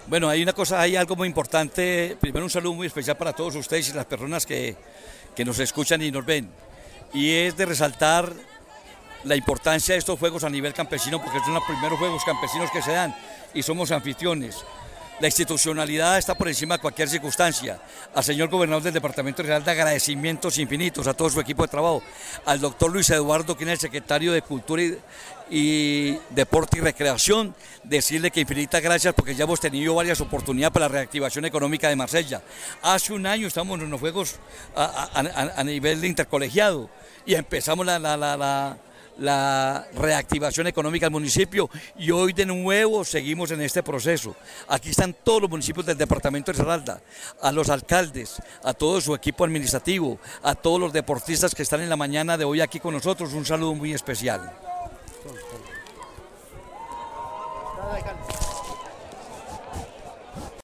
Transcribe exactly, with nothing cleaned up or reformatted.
Bueno, hay una cosa, hay algo muy importante. Primero, un saludo muy especial para todos ustedes y las personas que, que nos escuchan y nos ven. Y es de resaltar la importancia de estos juegos a nivel campesino, porque son los primeros juegos campesinos que se dan y somos anfitriones. La institucionalidad está por encima de cualquier circunstancia. Al señor gobernador del departamento de Risaralda, agradecimientos infinitos a todo su equipo de trabajo. Al doctor Luis Eduardo, quien es el secretario de Cultura y, y Deporte y Recreación, decirle que infinitas gracias porque ya hemos tenido varias oportunidades para la reactivación económica de Marsella. Hace un año estamos en los Juegos a, a, a, a nivel intercolegiado y empezamos la... la, la, la la reactivación económica del municipio y hoy de nuevo seguimos en este proceso. Aquí están todos los municipios del departamento de Risaralda, a los alcaldes, a todo su equipo administrativo, a todos los deportistas que están en la mañana de hoy aquí con nosotros, un saludo muy especial.